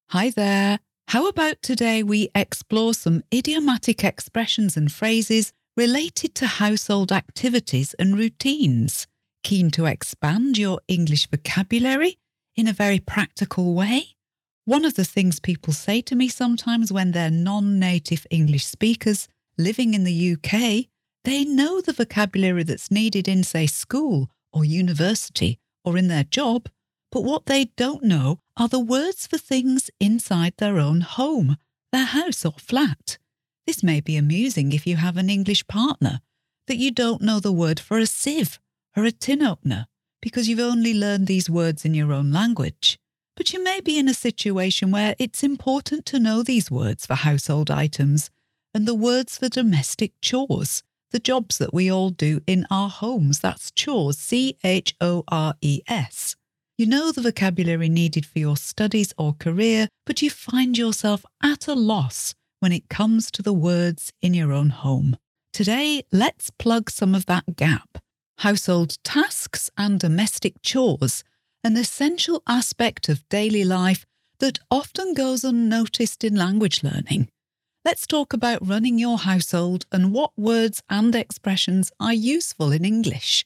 Hi there. How about today we explore some idiomatic expressions and phrases related to household activities and routines? Keen to expand your English vocabulary in a very practical way? One of the things people say to me sometimes when they're non-native English speakers living in the UK, they know the vocabulary that's needed in, say, school or university or in their job, but what they don't know are the words for things inside their own home, their house or flat. This may be amusing if you have an English partner, that you don't know the word for a sieve or a tin opener because you've only learned these words in your own language. But you may be in a situation where it's important to know these words for household items and the words for domestic chores, the jobs that we all do in our homes. That's chores, C-H-O-R-E-S. You know the vocabulary needed for your studies or career, but you find yourself at a loss when it comes to the words in your own home. Today, let's plug some of that gap. Household tasks and domestic chores, an essential aspect of daily life that often goes unnoticed in language learning. Let's talk about running your household and what words and expressions are useful in English.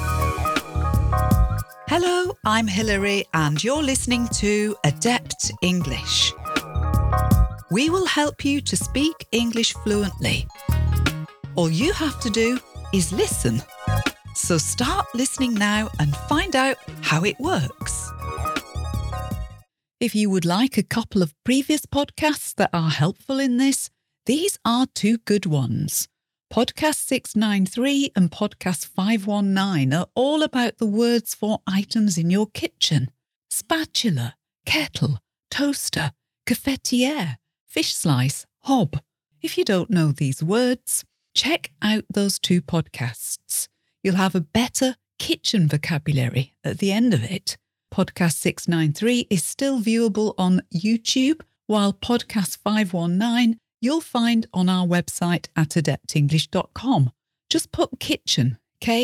Hello, I'm Hilary and you're listening to Adept English. We will help you to speak English fluently. All you have to do is listen. So start listening now and find out how it works. If you would like a couple of previous podcasts that are helpful in this, these are two good ones. Podcast 693 and Podcast 519 are all about the words for items in your kitchen. Spatula, kettle, toaster, cafetiere, fish slice, hob. If you don't know these words, check out those two podcasts. You'll have a better kitchen vocabulary at the end of it. Podcast 693 is still viewable on YouTube, while Podcast 519 you'll find on our website at adeptenglish.com. Just put kitchen,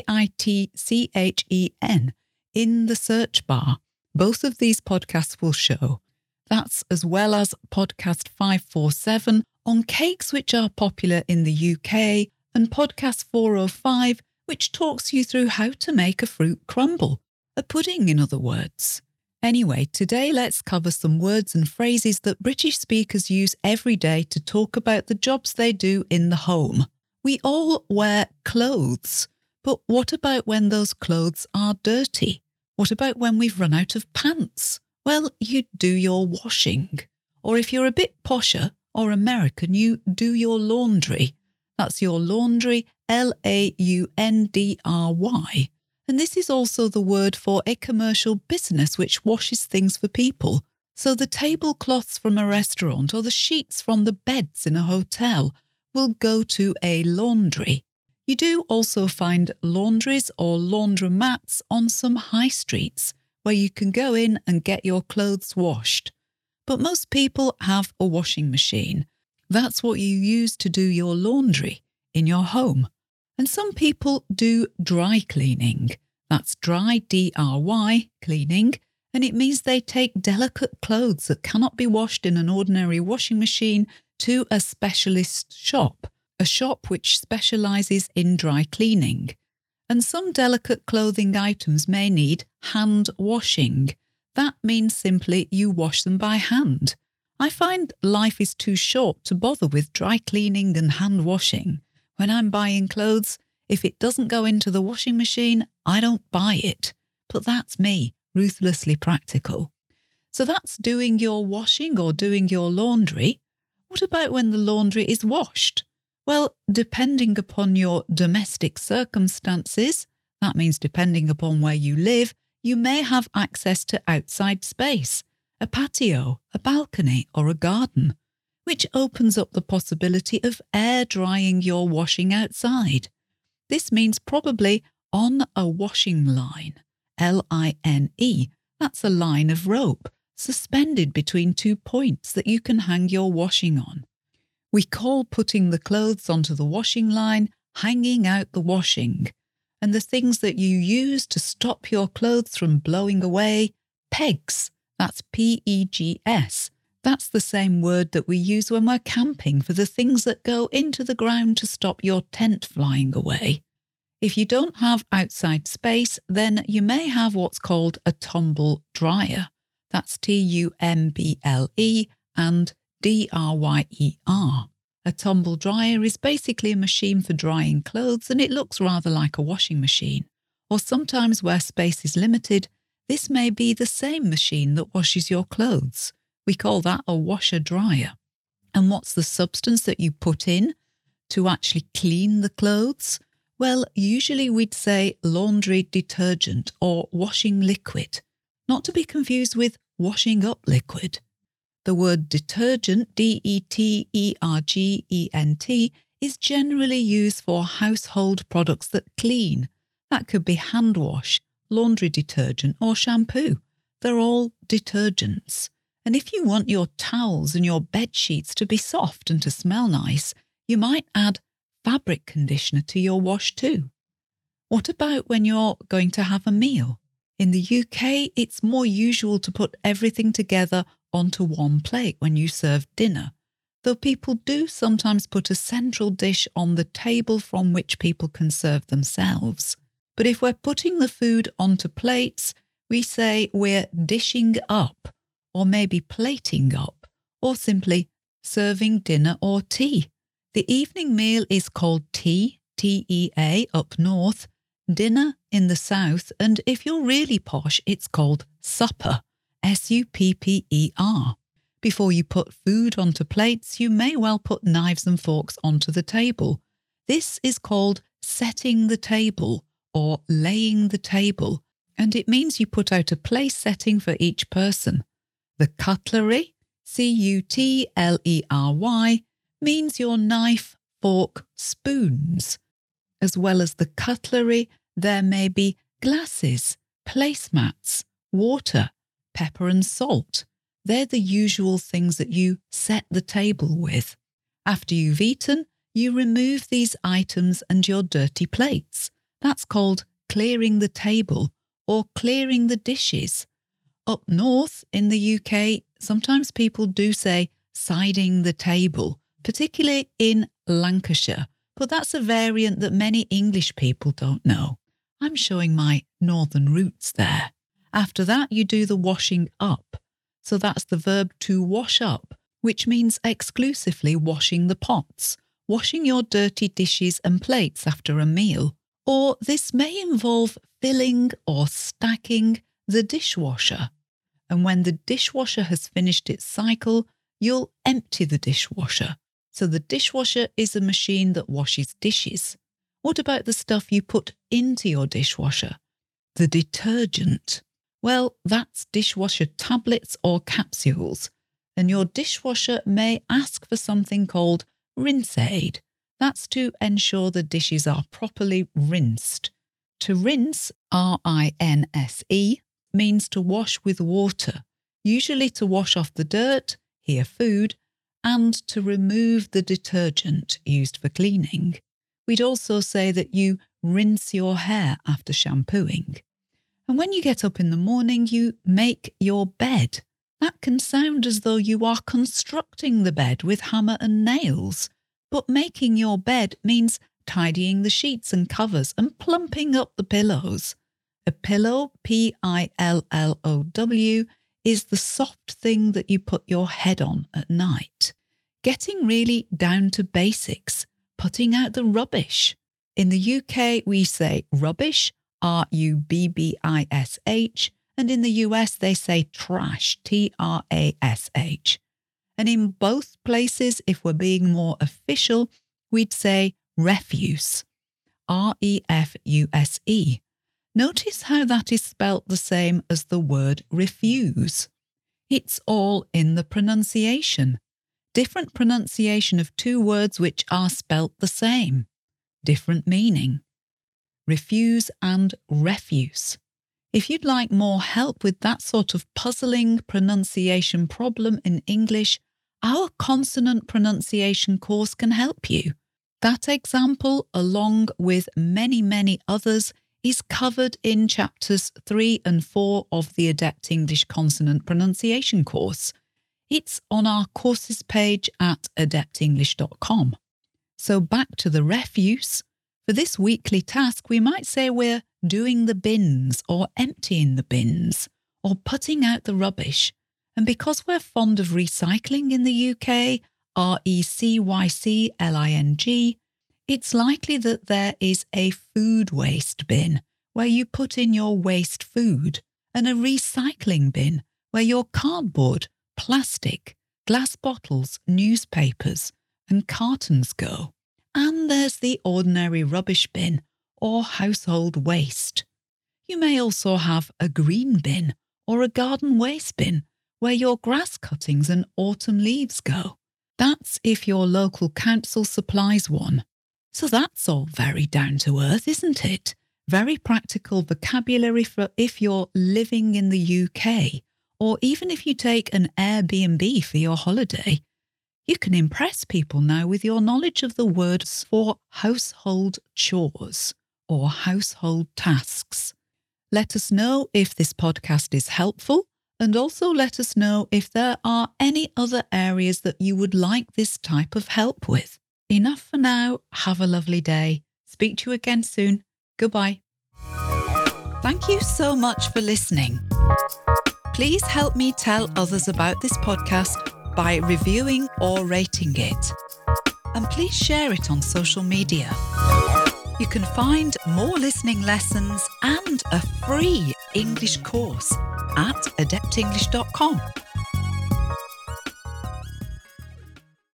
Kitchen, in the search bar. Both of these podcasts will show. That's as well as Podcast 547 on cakes which are popular in the UK and Podcast 405 which talks you through how to make a fruit crumble, a pudding in other words. Anyway, today let's cover some words and phrases that British speakers use every day to talk about the jobs they do in the home. We all wear clothes, but what about when those clothes are dirty? What about when we've run out of pants? Well, you do your washing. Or if you're a bit posher or American, you do your laundry. That's your laundry, Laundry. And this is also the word for a commercial business which washes things for people. So the tablecloths from a restaurant or the sheets from the beds in a hotel will go to a laundry. You do also find laundries or laundromats on some high streets where you can go in and get your clothes washed. But most people have a washing machine. That's what you use to do your laundry in your home. And some people do dry cleaning. That's dry, D-R-Y, cleaning, and it means they take delicate clothes that cannot be washed in an ordinary washing machine to a specialist shop, a shop which specialises in dry cleaning. And some delicate clothing items may need hand washing. That means simply you wash them by hand. I find life is too short to bother with dry cleaning and hand washing. When I'm buying clothes, if it doesn't go into the washing machine, I don't buy it. But that's me, ruthlessly practical. So that's doing your washing or doing your laundry. What about when the laundry is washed? Well, depending upon your domestic circumstances, that means depending upon where you live, you may have access to outside space, a patio, a balcony or a garden, which opens up the possibility of air drying your washing outside. This means probably on a washing line, L-I-N-E. That's a line of rope suspended between 2 points that you can hang your washing on. We call putting the clothes onto the washing line hanging out the washing, and the things that you use to stop your clothes from blowing away, pegs. That's P-E-G-S. That's the same word that we use when we're camping for the things that go into the ground to stop your tent flying away. If you don't have outside space, then you may have what's called a tumble dryer. That's Tumble and Dryer. A tumble dryer is basically a machine for drying clothes, and it looks rather like a washing machine. Or sometimes where space is limited, this may be the same machine that washes your clothes. We call that a washer-dryer. And what's the substance that you put in to actually clean the clothes? Well, usually we'd say laundry detergent or washing liquid, not to be confused with washing up liquid. The word detergent, Detergent, is generally used for household products that clean. That could be hand wash, laundry detergent or shampoo. They're all detergents. And if you want your towels and your bed sheets to be soft and to smell nice, you might add fabric conditioner to your wash too. What about when you're going to have a meal? In the UK, it's more usual to put everything together onto one plate when you serve dinner, though people do sometimes put a central dish on the table from which people can serve themselves. But if we're putting the food onto plates, we say we're dishing up, or maybe plating up, or simply serving dinner or tea. The evening meal is called tea, T-E-A, up north, dinner in the south, and if you're really posh, it's called supper, S-U-P-P-E-R. Before you put food onto plates, you may well put knives and forks onto the table. This is called setting the table or laying the table, and it means you put out a place setting for each person. The cutlery, C-U-T-L-E-R-Y, means your knife, fork, spoons. As well as the cutlery, there may be glasses, placemats, water, pepper and salt. They're the usual things that you set the table with. After you've eaten, you remove these items and your dirty plates. That's called clearing the table or clearing the dishes. Up north in the UK, sometimes people do say siding the table, particularly in Lancashire, but that's a variant that many English people don't know. I'm showing my northern roots there. After that, you do the washing up. So that's the verb to wash up, which means exclusively washing the pots, washing your dirty dishes and plates after a meal. Or this may involve filling or stacking the dishwasher. And when the dishwasher has finished its cycle, you'll empty the dishwasher. So the dishwasher is a machine that washes dishes. What about the stuff you put into your dishwasher? The detergent. Well, that's dishwasher tablets or capsules. And your dishwasher may ask for something called rinse aid. That's to ensure the dishes are properly rinsed. To rinse, R-I-N-S-E, means to wash with water, usually to wash off the dirt, here food, and to remove the detergent used for cleaning. We'd also say that you rinse your hair after shampooing. And when you get up in the morning, you make your bed. That can sound as though you are constructing the bed with hammer and nails, but making your bed means tidying the sheets and covers and plumping up the pillows. A pillow, P-I-L-L-O-W, is the soft thing that you put your head on at night. Getting really down to basics, putting out the rubbish. In the UK, we say rubbish, R-U-B-B-I-S-H, and in the US, they say trash, T-R-A-S-H. And in both places, if we're being more official, we'd say refuse, R-E-F-U-S-E. Notice how that is spelt the same as the word refuse. It's all in the pronunciation. Different pronunciation of two words which are spelt the same. Different meaning. Refuse and refuse. If you'd like more help with that sort of puzzling pronunciation problem in English, our consonant pronunciation course can help you. That example, along with many, many others, is covered in chapters 3 and 4 of the Adept English Consonant Pronunciation course. It's on our courses page at adeptenglish.com. So back to the refuse. For this weekly task, we might say we're doing the bins or emptying the bins or putting out the rubbish. And because we're fond of recycling in the UK, recycling, it's likely that there is a food waste bin where you put in your waste food and a recycling bin where your cardboard, plastic, glass bottles, newspapers and cartons go. And there's the ordinary rubbish bin or household waste. You may also have a green bin or a garden waste bin where your grass cuttings and autumn leaves go. That's if your local council supplies one. So that's all very down to earth, isn't it? Very practical vocabulary for if you're living in the UK, or even if you take an Airbnb for your holiday. You can impress people now with your knowledge of the words for household chores or household tasks. Let us know if this podcast is helpful, and also let us know if there are any other areas that you would like this type of help with. Enough for now. Have a lovely day. Speak to you again soon. Goodbye. Thank you so much for listening. Please help me tell others about this podcast by reviewing or rating it. And please share it on social media. You can find more listening lessons and a free English course at adeptenglish.com.